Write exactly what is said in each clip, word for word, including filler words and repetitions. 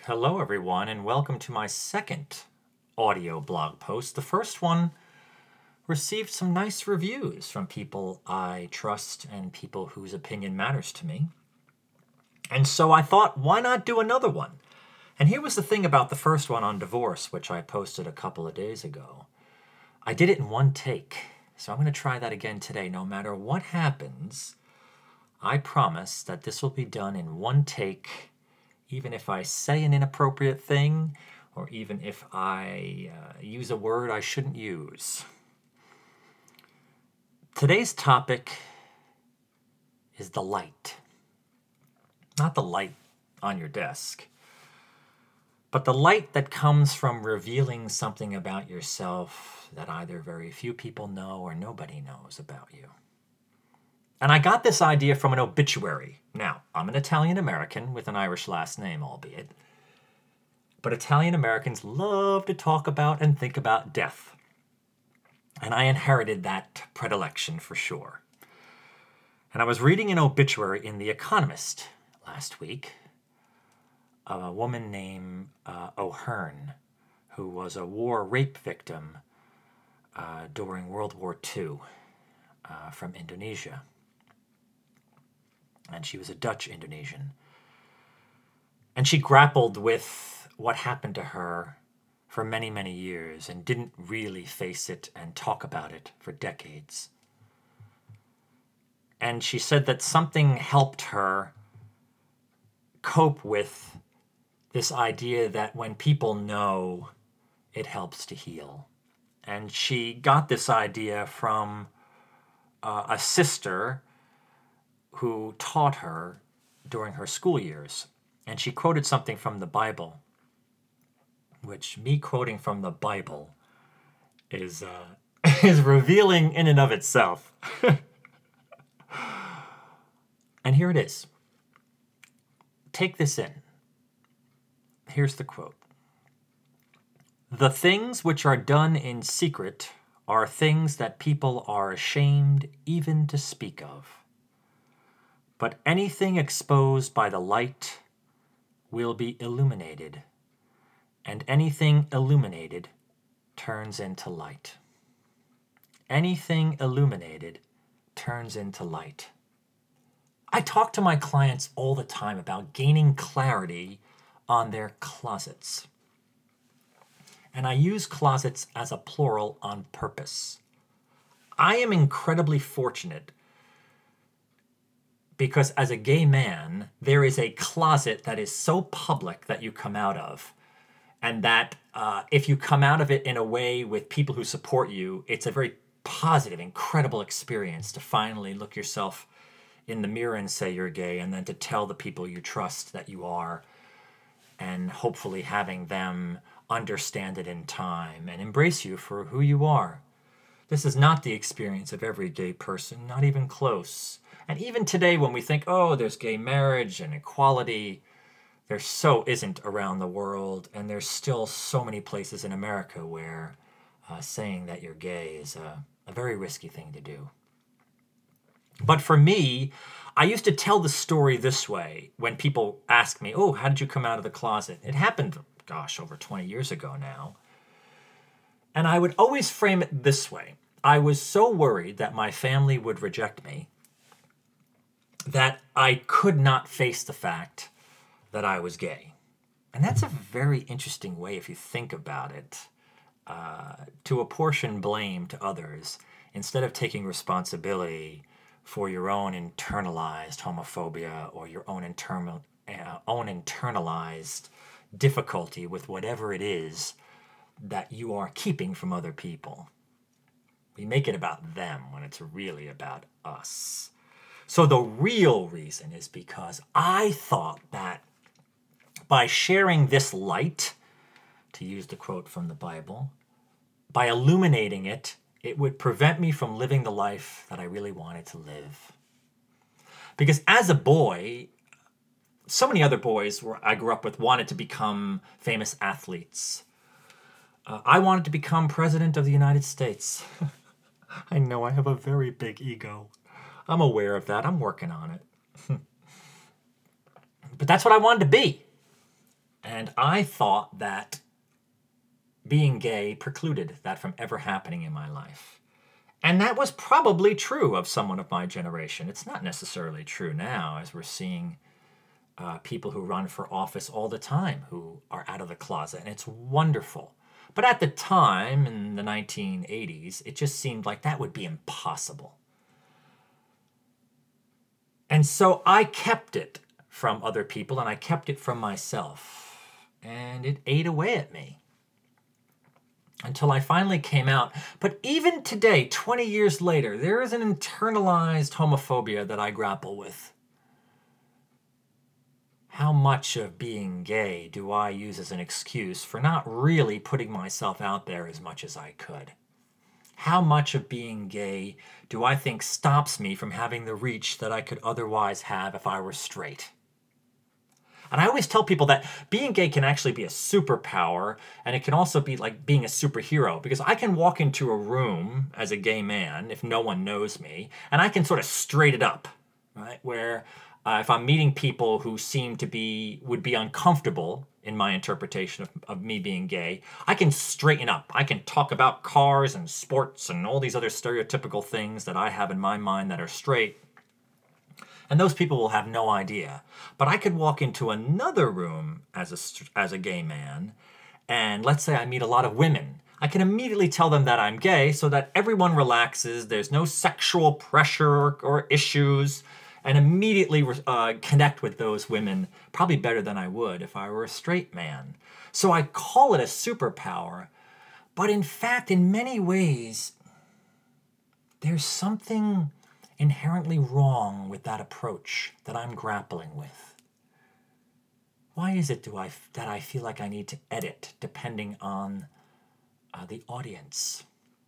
Hello, everyone, and welcome to my second audio blog post. The first one received some nice reviews from people I trust and people whose opinion matters to me. And so I thought, why not do another one? And here was the thing about the first one on divorce, which I posted a couple of days ago. I did it in one take, so I'm going to try that again today. No matter what happens, I promise that this will be done in one take. Even if I say an inappropriate thing, or even if I uh, use a word I shouldn't use. Today's topic is the light. Not the light on your desk, but the light that comes from revealing something about yourself that either very few people know or nobody knows about you. And I got this idea from an obituary. Now, I'm an Italian American with an Irish last name, albeit. But Italian Americans love to talk about and think about death. And I inherited that predilection for sure. And I was reading an obituary in The Economist last week of a woman named uh, O'Hearn, who was a war rape victim uh, during World War Two uh, from Indonesia. And she was a Dutch Indonesian. And she grappled with what happened to her for many, many years and didn't really face it and talk about it for decades. And she said that something helped her cope with this idea that when people know, it helps to heal. And she got this idea from uh, a sister who taught her during her school years. And she quoted something from the Bible, which me quoting from the Bible is uh, is revealing in and of itself. And here it is. Take this in. Here's the quote. "The things which are done in secret are things that people are ashamed even to speak of. But anything exposed by the light will be illuminated, and anything illuminated turns into light." Anything illuminated turns into light. I talk to my clients all the time about gaining clarity on their closets. And I use closets as a plural on purpose. I am incredibly fortunate because as a gay man, there is a closet that is so public that you come out of. And that uh, if you come out of it in a way with people who support you, it's a very positive, incredible experience to finally look yourself in the mirror and say you're gay, and then to tell the people you trust that you are, and hopefully having them understand it in time and embrace you for who you are. This is not the experience of every gay person, not even close. And even today when we think, oh, there's gay marriage and equality, there so isn't around the world, and there's still so many places in America where uh, saying that you're gay is a, a very risky thing to do. But for me, I used to tell the story this way when people ask me, oh, how did you come out of the closet? It happened, gosh, over twenty years ago now. And I would always frame it this way. I was so worried that my family would reject me that I could not face the fact that I was gay. And that's a very interesting way, if you think about it, uh, to apportion blame to others instead of taking responsibility for your own internalized homophobia or your own internal, uh, own internalized difficulty with whatever it is that you are keeping from other people. We make it about them when it's really about us. So the real reason is because I thought that by sharing this light, to use the quote from the Bible, by illuminating it, it would prevent me from living the life that I really wanted to live. Because as a boy, so many other boys where I grew up with wanted to become famous athletes. Uh, I wanted to become president of the United States. I know I have a very big ego. I'm aware of that. I'm working on it. But that's what I wanted to be. And I thought that being gay precluded that from ever happening in my life. And that was probably true of someone of my generation. It's not necessarily true now, as we're seeing uh, people who run for office all the time who are out of the closet, and it's wonderful. But at the time, in the nineteen eighties, it just seemed like that would be impossible. And so I kept it from other people, and I kept it from myself. And it ate away at me until I finally came out. But even today, twenty years later, there is an internalized homophobia that I grapple with. How much of being gay do I use as an excuse for not really putting myself out there as much as I could? How much of being gay do I think stops me from having the reach that I could otherwise have if I were straight? And I always tell people that being gay can actually be a superpower, and it can also be like being a superhero, because I can walk into a room as a gay man if no one knows me, and I can sort of straight it up, right? Where uh, if I'm meeting people who seem to be, would be uncomfortable in my interpretation of, of me being gay, I can straighten up. I can talk about cars and sports and all these other stereotypical things that I have in my mind that are straight. And those people will have no idea. But I could walk into another room as a, as a gay man, and let's say I meet a lot of women. I can immediately tell them that I'm gay so that everyone relaxes, there's no sexual pressure or, or issues, and immediately uh, connect with those women probably better than I would if I were a straight man. So I call it a superpower, but in fact, in many ways, there's something inherently wrong with that approach that I'm grappling with. Why is it do I, that I feel like I need to edit depending on uh, the audience?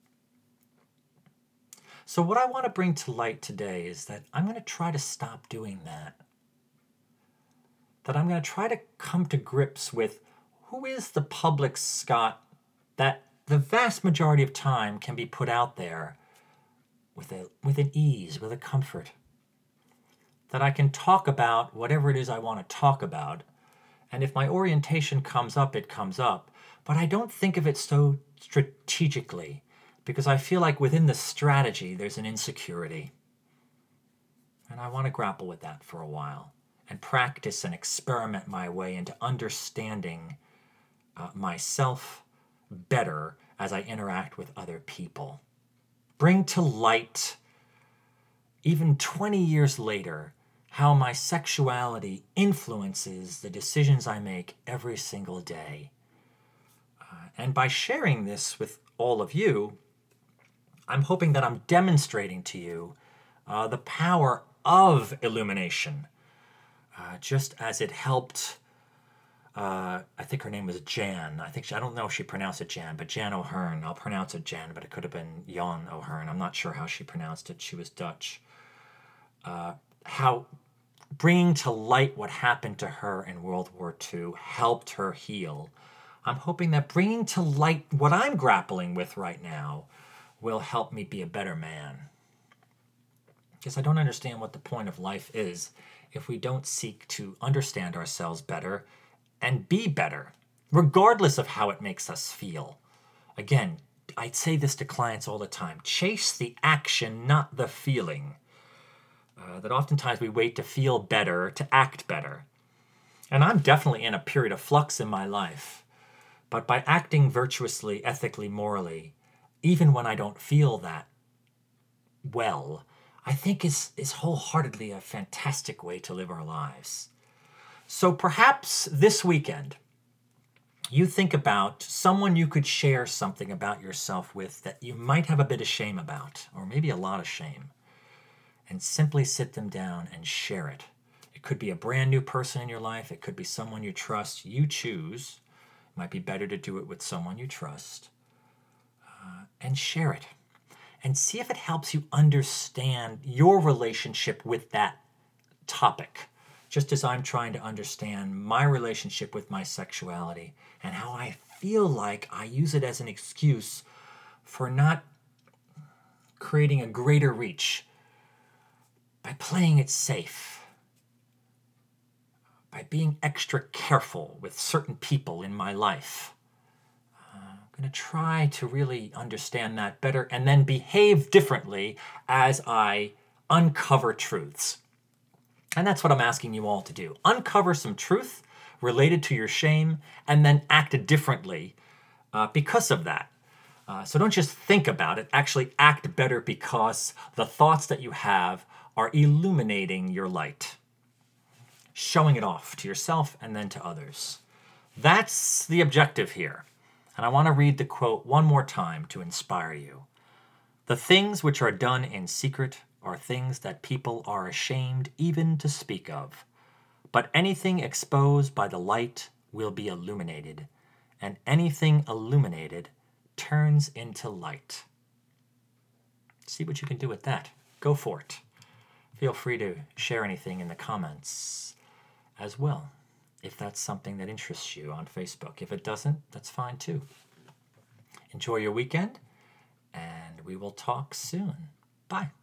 So what I want to bring to light today is that I'm going to try to stop doing that. That I'm going to try to come to grips with who is the public Scott that the vast majority of time can be put out there with a with an ease, with a comfort. That I can talk about whatever it is I want to talk about, and if my orientation comes up, it comes up. But I don't think of it so strategically, because I feel like within the strategy there's an insecurity. And I want to grapple with that for a while and practice and experiment my way into understanding uh, myself better as I interact with other people. Bring to light, even twenty years later, how my sexuality influences the decisions I make every single day. Uh, and by sharing this with all of you, I'm hoping that I'm demonstrating to you uh, the power of illumination, uh, just as it helped, uh, I think her name was Jan. I think she, I don't know if she pronounced it Jan, but Jan O'Hearn. I'll pronounce it Jan, but it could have been Jan O'Hearn. I'm not sure how she pronounced it. She was Dutch. Uh, how bringing to light what happened to her in World War Two helped her heal. I'm hoping that bringing to light what I'm grappling with right now will help me be a better man. Because I don't understand what the point of life is if we don't seek to understand ourselves better and be better, regardless of how it makes us feel. Again, I say this to clients all the time. Chase the action, not the feeling. Uh, that oftentimes we wait to feel better, to act better. And I'm definitely in a period of flux in my life. But by acting virtuously, ethically, morally, even when I don't feel that well, I think is, is wholeheartedly a fantastic way to live our lives. So perhaps this weekend, you think about someone you could share something about yourself with that you might have a bit of shame about, or maybe a lot of shame, and simply sit them down and share it. It could be a brand new person in your life. It could be someone you trust. You choose. It might be better to do it with someone you trust. Uh, and share it. And see if it helps you understand your relationship with that topic, just as I'm trying to understand my relationship with my sexuality and how I feel like I use it as an excuse for not creating a greater reach by playing it safe, by being extra careful with certain people in my life. Uh, I'm going to try to really understand that better and then behave differently as I uncover truths. And that's what I'm asking you all to do. Uncover some truth related to your shame and then act differently uh, because of that. Uh, so don't just think about it, actually act better because the thoughts that you have are illuminating your light, showing it off to yourself and then to others. That's the objective here. And I want to read the quote one more time to inspire you. The things which are done in secret are things that people are ashamed even to speak of. But anything exposed by the light will be illuminated, and anything illuminated turns into light. See what you can do with that. Go for it. Feel free to share anything in the comments as well, if that's something that interests you on Facebook. If it doesn't, that's fine too. Enjoy your weekend, and we will talk soon. Bye.